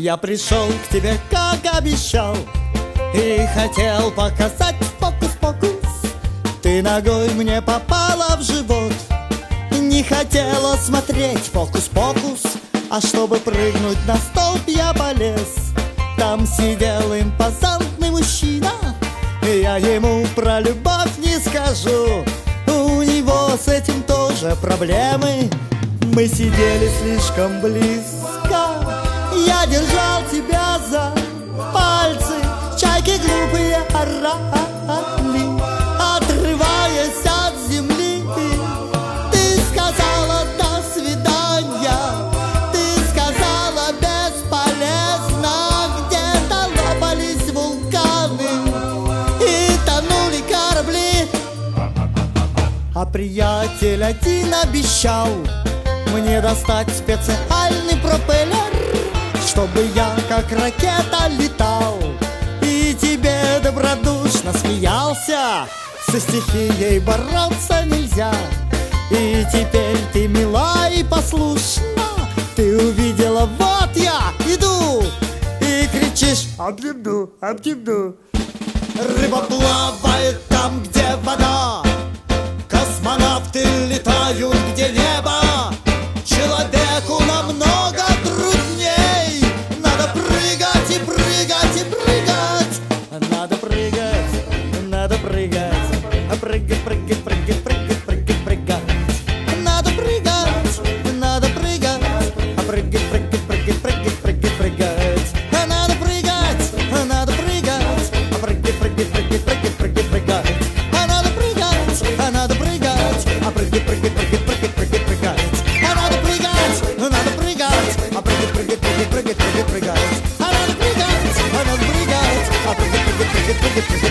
Я пришел к тебе, как обещал, и хотел показать фокус-покус. Ты ногой мне попала в живот, не хотела смотреть фокус-покус. А чтобы прыгнуть на столб, я полез. Там сидел импозантный мужчина, и я ему про любовь не скажу. У него с этим тоже проблемы. Мы сидели слишком близко, я держал тебя за пальцы. Чайки глупые орали, отрываясь от земли. Ты сказала до свидания, ты сказала бесполезно. Где-то лопались вулканы и тонули корабли. А приятель один обещал мне достать специальный пропеллер, чтобы я как ракета летал и тебе добродушно смеялся. Со стихией бороться нельзя, и теперь ты мила и послушна. Ты увидела, вот я иду, и кричишь: обниму, обниму. Рыба плавает там, где вода, космонавты летают, где небо. Человеку намного трудней. Надо прыгать и прыгать и прыгать. Надо прыгать, надо прыгать. Прыгать, прыгать, прыгать, прыгать, прыгать, прыгать. Надо прыгать, надо прыгать. Прыгать, прыгать, прыгать, прыгать, прыгать, прыгать. Надо прыгать, надо прыгать. Прыгать, прыгать, прыгать, прыгать, прыгать, прыгать. Надо прыгать, надо прыгать. Прыгать, прыгать, прыгать, прыгать, прыгать, прыгать. Надо прыгать, надо прыгать. Прыгать, прыгать, прыгать, прыгать, прыгать, прыгать. Надо прыгать, надо прыгать. Прыгать, прыгать, прыгать, прыгать, прыгать.